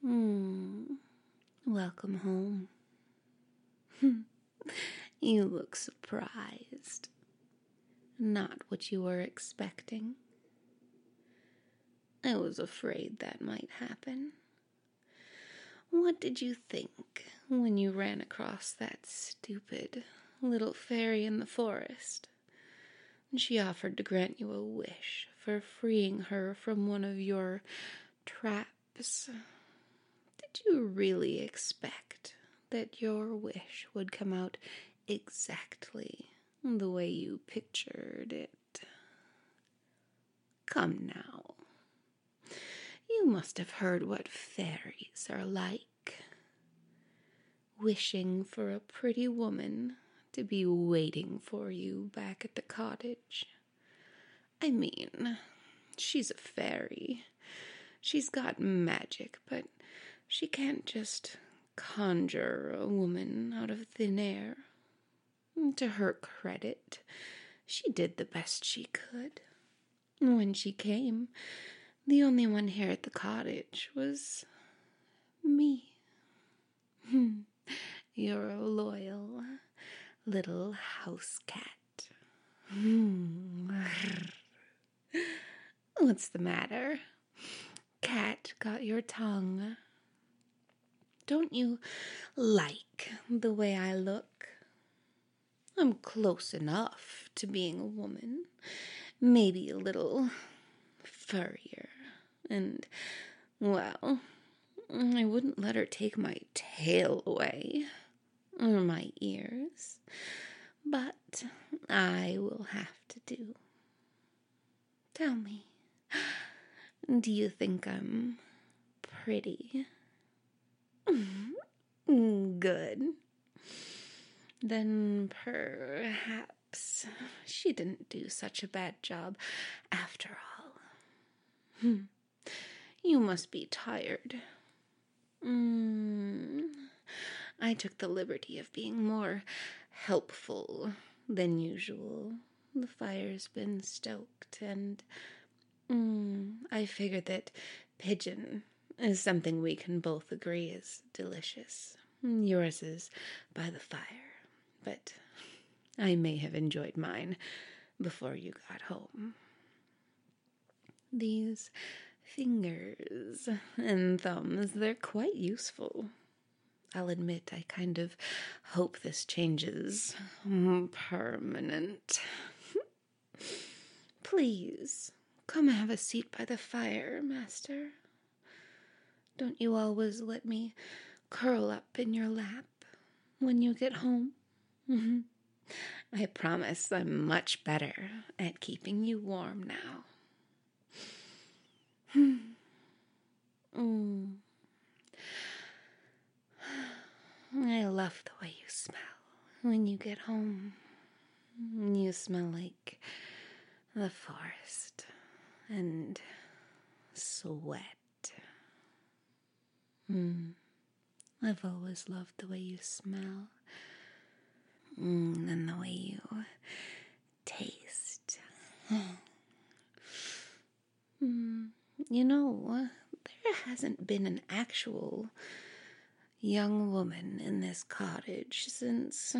Hmm. Welcome home. You look surprised. Not what you were expecting. I was afraid that might happen. What did you think when you ran across that stupid little fairy in the forest? She offered to grant you a wish for freeing her from one of your traps. Did you really expect that your wish would come out exactly the way you pictured it? Come now. You must have heard what fairies are like. Wishing for a pretty woman to be waiting for you back at the cottage. I mean, she's a fairy. She's got magic, but she can't just conjure a woman out of thin air. To her credit, she did the best she could. When she came, the only one here at the cottage was me. Your loyal little house cat. What's the matter? Cat got your tongue. Don't you like the way I look? I'm close enough to being a woman. Maybe a little furrier. And, well, I wouldn't let her take my tail away. Or my ears. But I will have to do. Tell me, do you think I'm pretty? Good. Then perhaps she didn't do such a bad job after all. You must be tired. I took the liberty of being more helpful than usual. The fire's been stoked, and I figured that pigeon is something we can both agree is delicious. Yours is by the fire, but I may have enjoyed mine before you got home. These fingers and thumbs, they're quite useful. I'll admit I kind of hope this changes permanent. Please, come have a seat by the fire, Master. Don't you always let me curl up in your lap when you get home? I promise I'm much better at keeping you warm now. I love the way you smell when you get home. You smell like the forest and sweat. I've always loved the way you smell. And the way you taste. You know, there hasn't been an actual young woman in this cottage since,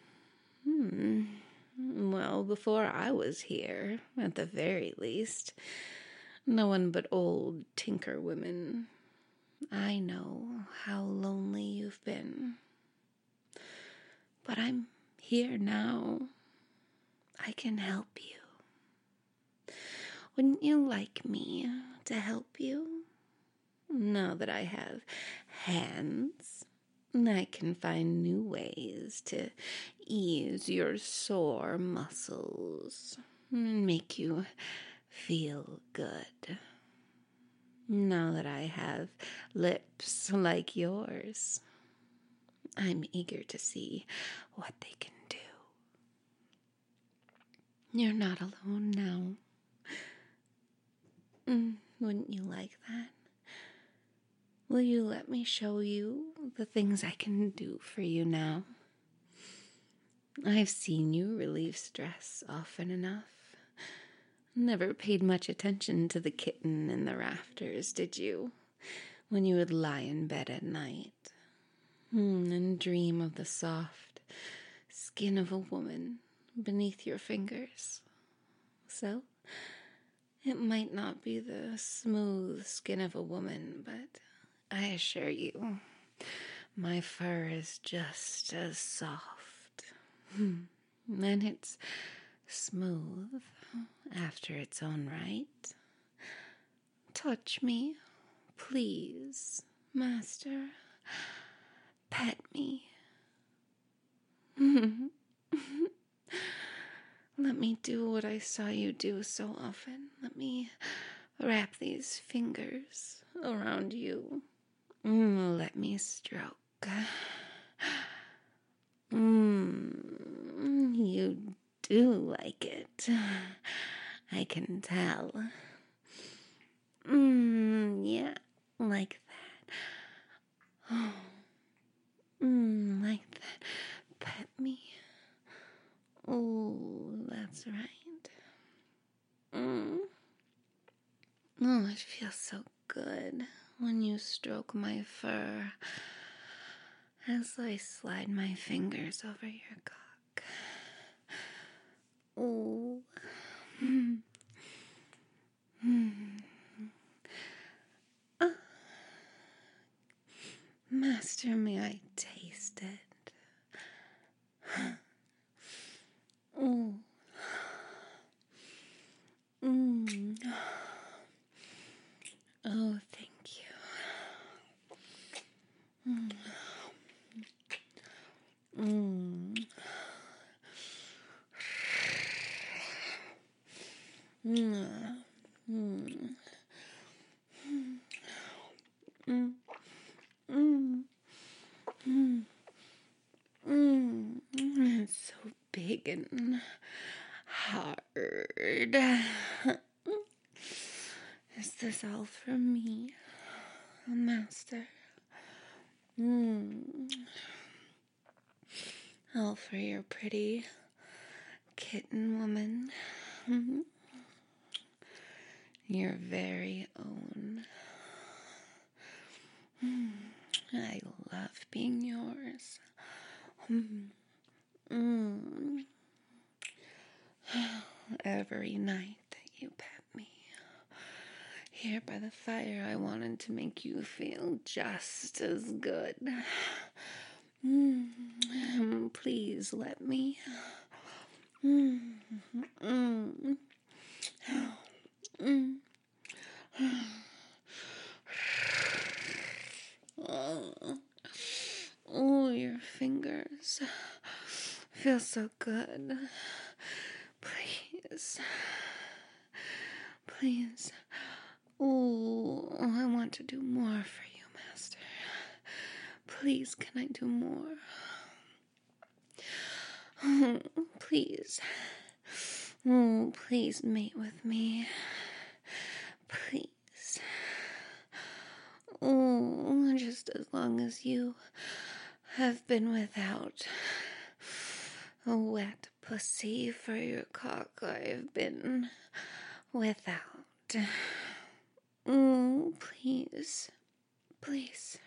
well, before I was here, at the very least. No one but old tinker women. I know how lonely you've been. But I'm here now. I can help you. Wouldn't you like me to help you? Now that I have hands, I can find new ways to ease your sore muscles and make you feel good. Now that I have lips like yours, I'm eager to see what they can do. You're not alone now. Wouldn't you like that? Will you let me show you the things I can do for you now? I've seen you relieve stress often enough. Never paid much attention to the kitten in the rafters, did you? when you would lie in bed at night and dream of the soft skin of a woman beneath your fingers. So, it might not be the smooth skin of a woman, but I assure you, my fur is just as soft. And it's smooth after its own right. Touch me, please, master. Pet me. Let me do what I saw you do so often. Let me wrap these fingers around you. Let me stroke. You do like it. I can tell. Yeah, like that. Oh, like that. Pet me. Oh, that's right. Oh, it feels so good when you stroke my fur as I slide my fingers over your cock. Oh. Master, may I taste it? Oh. Oh, thank you. It's so big and hard. Is this all for me, master? All for your pretty kitten woman. Your very own. I love being yours. Every night that you pet me. Here by the fire, I wanted to make you feel just as good. Please let me. Oh, your fingers feel so good. Please. Please. Oh, I want to do more for you, master. Please, can I do more? Oh, please. Oh, please mate with me. Please. Oh, just as long as you have been without a wet pussy for your cock, I've been without. Oh, please. Please.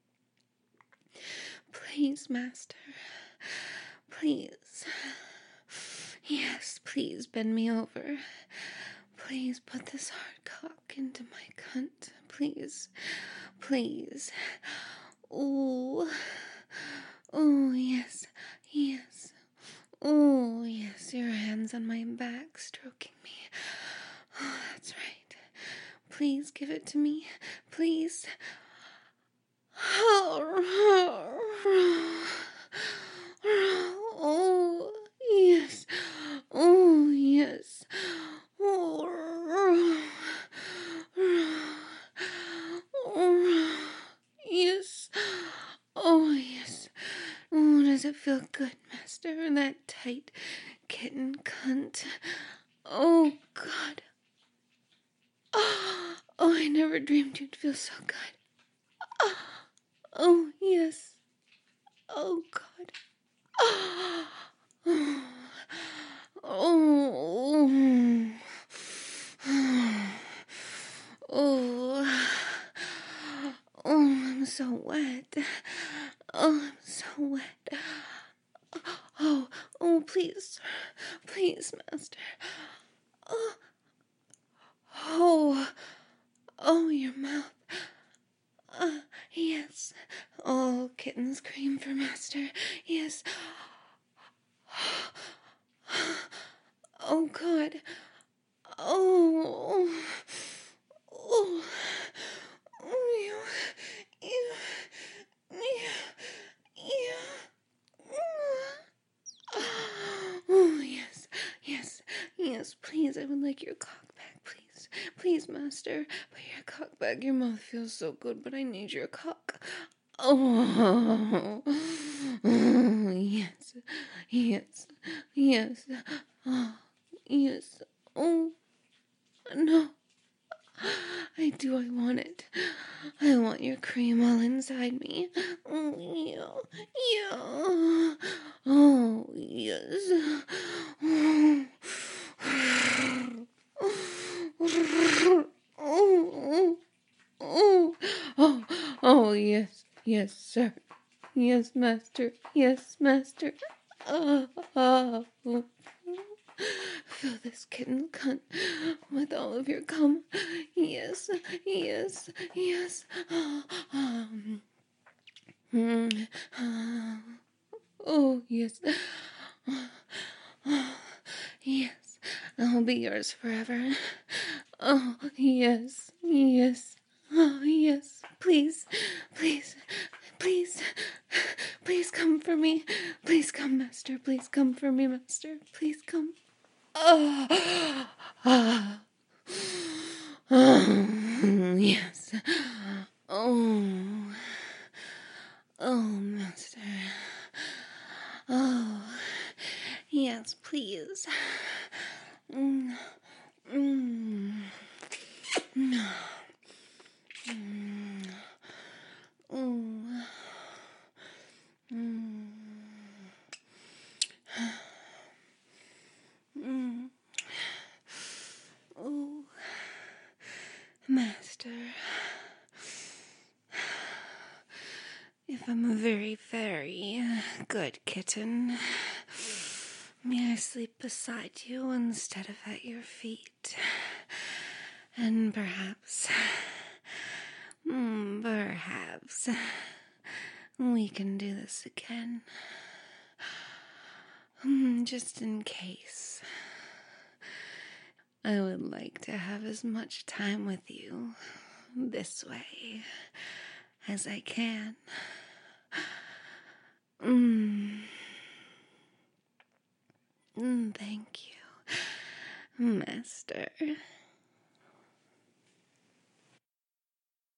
Please, master. Please. Yes, please bend me over. Please put this hard cock into my cunt. Please. Please. Oh. Oh, yes. Yes. Oh, yes. Your hands on my back stroking me. Oh, that's right. Please give it to me. Please. Oh, yes. Oh, yes. Oh, yes. Oh, yes. Oh, does it feel good, master? That tight kitten cunt. Oh, God. Oh, I never dreamed you'd feel so good. Oh, yes. Oh, God. Oh. Oh. so wet. Oh, I'm so wet. Oh, please, please, master. Oh, oh, your mouth. Yes. Oh, kitten's cream for master. Yes. Oh, God. Oh. Oh. Oh, oh, yes, yes, yes, please, I would like your cock back, please. Please, master, put your cock back. Your mouth feels so good, but I need your cock. Oh, oh yes, yes, yes, oh, yes, oh, no. I want it. I want your cream all inside me. Oh, yeah, yeah. Oh, yes. Oh, oh, yes, yes, sir. Yes, master. Yes, master. Oh. Fill this kitten cunt with all of your cum. Yes, yes, yes. Oh, yes. Yes, I'll be yours forever. Oh, yes, yes. Oh, yes. Please, please, please, please come for me. Please come, master. Please come for me, master. Please come. Oh, oh, oh, yes. Oh, oh, master. Oh, yes, please. Mm, mm, mm, mm, mm, mm. Oh, master. If I'm a very, very good kitten, may I sleep beside you instead of at your feet? And perhaps we can do this again. Just in case. I would like to have as much time with you this way as I can. Thank you, master.